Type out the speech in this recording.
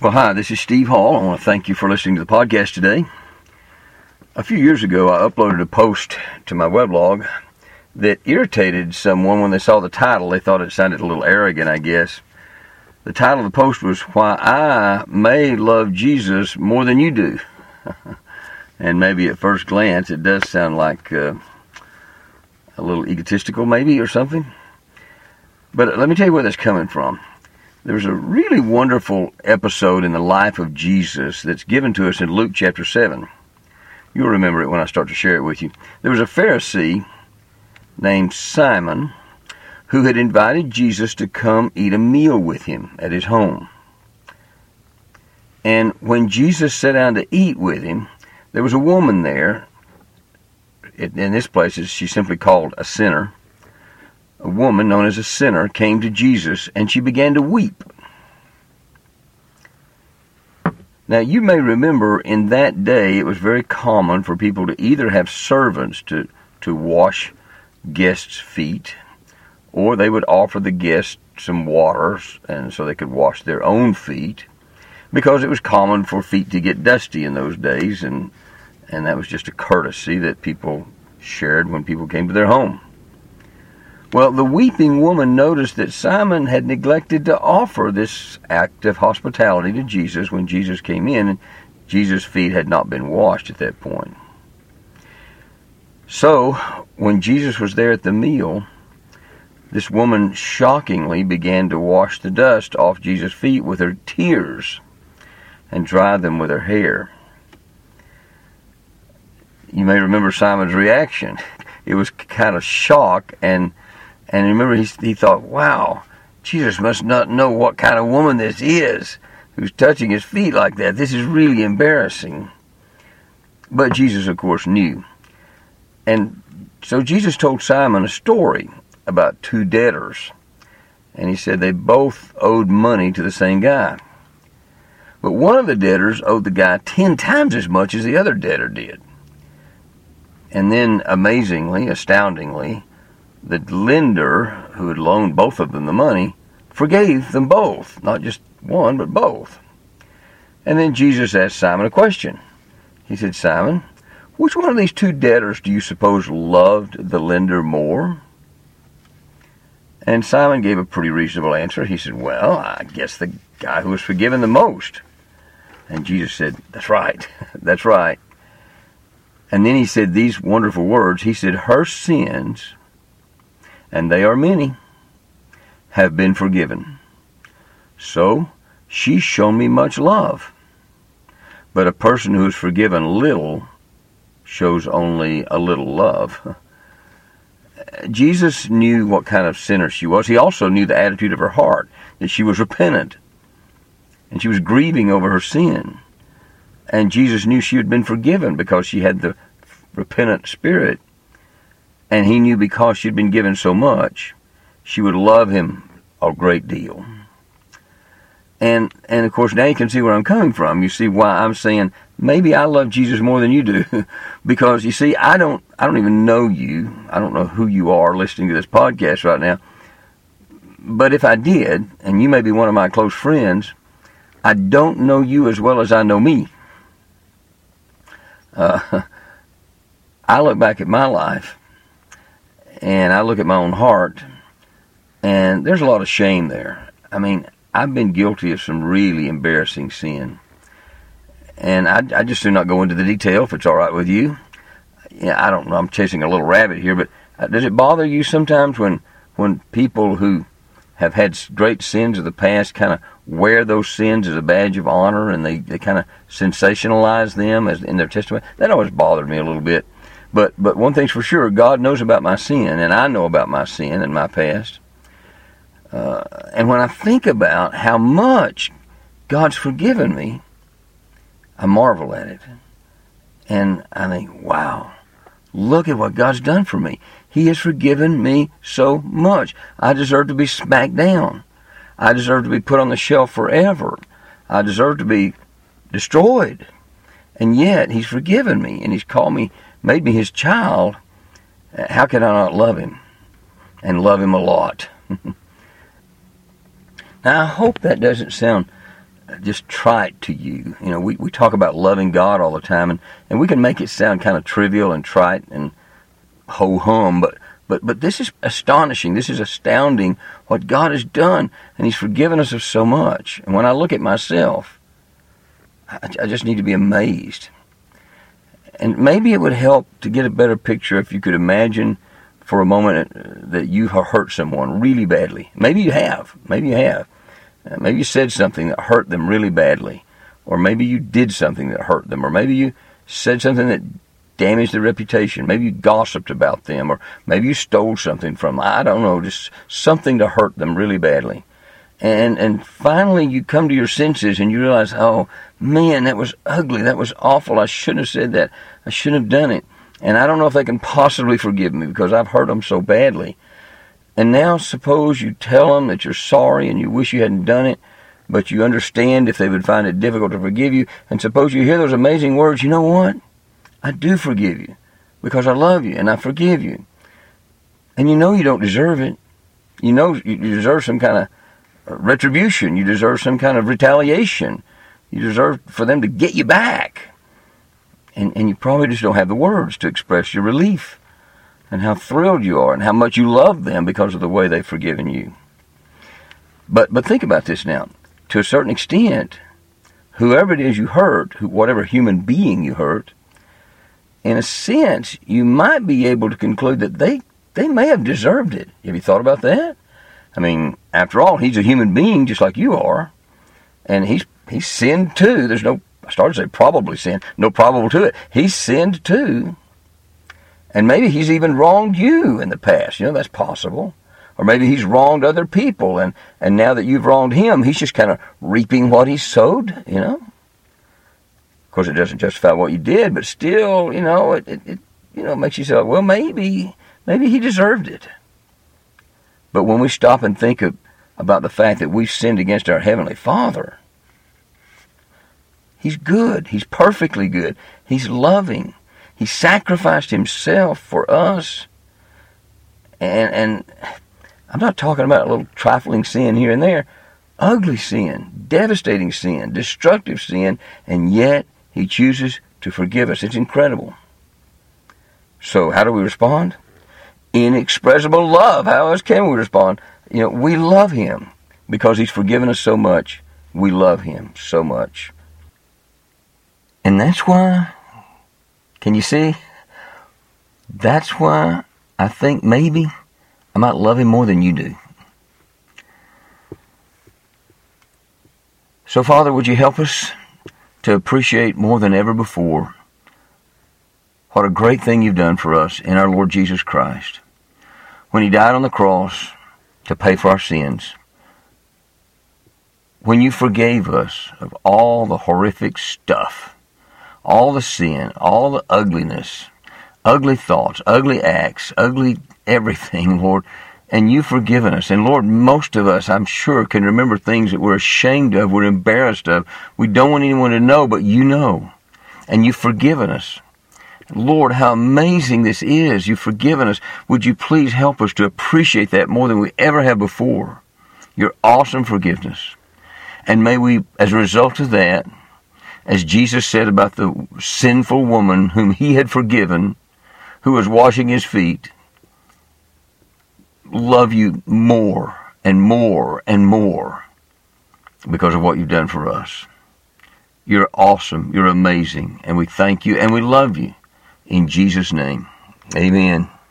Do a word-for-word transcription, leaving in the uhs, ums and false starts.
Well, hi, this is Steve Hall. I want to thank you for listening to the podcast today. A few years ago, I uploaded a post to my weblog that irritated someone when they saw the title. They thought it sounded a little arrogant, I guess. The title of the post was, Why I May Love Jesus More Than You Do. And maybe at first glance, it does sound like uh, a little egotistical, maybe, or something. But let me tell you where that's coming from. There's a really wonderful episode in the life of Jesus that's given to us in Luke chapter seven. You'll remember it when I start to share it with you. There was a Pharisee named Simon who had invited Jesus to come eat a meal with him at his home. And when Jesus sat down to eat with him, there was a woman there. In this place, she's simply called a sinner. A woman known as a sinner came to Jesus, and she began to weep. Now, you may remember in that day it was very common for people to either have servants to, to wash guests' feet, or they would offer the guests some water and so they could wash their own feet, because it was common for feet to get dusty in those days, and, and that was just a courtesy that people shared when people came to their home. Well, the weeping woman noticed that Simon had neglected to offer this act of hospitality to Jesus when Jesus came in, and Jesus' feet had not been washed at that point. So, when Jesus was there at the meal, this woman shockingly began to wash the dust off Jesus' feet with her tears and dry them with her hair. You may remember Simon's reaction. It was kind of shock, and And remember, he, he thought, wow, Jesus must not know what kind of woman this is who's touching his feet like that. This is really embarrassing. But Jesus, of course, knew. And so Jesus told Simon a story about two debtors. And he said they both owed money to the same guy. But one of the debtors owed the guy ten times as much as the other debtor did. And then, amazingly, astoundingly, the lender, who had loaned both of them the money, forgave them both. Not just one, but both. And then Jesus asked Simon a question. He said, Simon, which one of these two debtors do you suppose loved the lender more? And Simon gave a pretty reasonable answer. He said, well, I guess the guy who was forgiven the most. And Jesus said, that's right. That's right. And then he said these wonderful words. He said, her sins, and they are many, have been forgiven. So she's shown me much love. But a person who is forgiven little shows only a little love. Jesus knew what kind of sinner she was. He also knew the attitude of her heart, that she was repentant, and she was grieving over her sin. And Jesus knew she had been forgiven because she had the repentant spirit. And he knew because she'd been given so much, she would love him a great deal. And, and of course, now you can see where I'm coming from. You see why I'm saying, maybe I love Jesus more than you do. Because, you see, I don't, I don't even know you. I don't know who you are listening to this podcast right now. But if I did, and you may be one of my close friends, I don't know you as well as I know me. Uh, I look back at my life, and I look at my own heart, and there's a lot of shame there. I mean, I've been guilty of some really embarrassing sin. And I, I just do not go into the detail if it's all right with you. Yeah, I don't know, I'm chasing a little rabbit here, but does it bother you sometimes when, when people who have had great sins of the past kind of wear those sins as a badge of honor, and they, they kind of sensationalize them as in their testimony? That always bothered me a little bit. But but one thing's for sure, God knows about my sin, and I know about my sin and my past. Uh, and when I think about how much God's forgiven me, I marvel at it. And I think, wow, look at what God's done for me. He has forgiven me so much. I deserve to be smacked down. I deserve to be put on the shelf forever. I deserve to be destroyed. And yet, He's forgiven me, and He's called me, made me His child. How can I not love Him? And love Him a lot. Now, I hope that doesn't sound just trite to you. You know, we, we talk about loving God all the time, and, and we can make it sound kind of trivial and trite and ho-hum, but, but, but this is astonishing. This is astounding what God has done, and He's forgiven us of so much. And when I look at myself, I, I just need to be amazed. And maybe it would help to get a better picture if you could imagine for a moment that you have hurt someone really badly. Maybe you have. Maybe you have. Uh, maybe you said something that hurt them really badly. Or maybe you did something that hurt them. Or maybe you said something that damaged their reputation. Maybe you gossiped about them. Or maybe you stole something from them. I don't know. Just something to hurt them really badly. And and finally you come to your senses and you realize, oh, man, that was ugly. That was awful. I shouldn't have said that. I shouldn't have done it. And I don't know if they can possibly forgive me because I've hurt them so badly. And now suppose you tell them that you're sorry and you wish you hadn't done it, but you understand if they would find it difficult to forgive you. And suppose you hear those amazing words, you know what? I do forgive you because I love you and I forgive you. And you know you don't deserve it. You know you deserve some kind of retribution. You deserve some kind of retaliation. You deserve for them to get you back. And, and you probably just don't have the words to express your relief and how thrilled you are and how much you love them because of the way they've forgiven you. But but think about this now. To a certain extent, whoever it is you hurt, who, whatever human being you hurt, in a sense, you might be able to conclude that they, they may have deserved it. Have you thought about that? I mean, after all, he's a human being just like you are. And he's he's sinned too. There's no, I started to say probably sinned. No probable to it. He's sinned too. And maybe he's even wronged you in the past. You know, that's possible. Or maybe he's wronged other people. And, and now that you've wronged him, he's just kind of reaping what he sowed, you know. Of course, it doesn't justify what you did, but still, you know, it, it, it you know, makes you say, well, maybe, maybe he deserved it. But when we stop and think of, about the fact that we've sinned against our Heavenly Father, He's good. He's perfectly good. He's loving. He sacrificed Himself for us. And, and I'm not talking about a little trifling sin here and there. Ugly sin, devastating sin, destructive sin, and yet He chooses to forgive us. It's incredible. So how do we respond? Inexpressible love. How else can we respond? You know, we love Him because He's forgiven us so much. We love Him so much. And that's why, can you see? That's why I think maybe I might love Him more than you do. So, Father, would you help us to appreciate more than ever before what a great thing you've done for us in our Lord Jesus Christ. When He died on the cross to pay for our sins. When you forgave us of all the horrific stuff, all the sin, all the ugliness, ugly thoughts, ugly acts, ugly everything, Lord, and you've forgiven us. And Lord, most of us, I'm sure, can remember things that we're ashamed of, we're embarrassed of. We don't want anyone to know, but you know. And you've forgiven us. Lord, how amazing this is. You've forgiven us. Would you please help us to appreciate that more than we ever have before? Your awesome forgiveness. And may we, as a result of that, as Jesus said about the sinful woman whom He had forgiven, who was washing His feet, love you more and more and more because of what you've done for us. You're awesome. You're amazing. And we thank you and we love you. In Jesus' name, amen.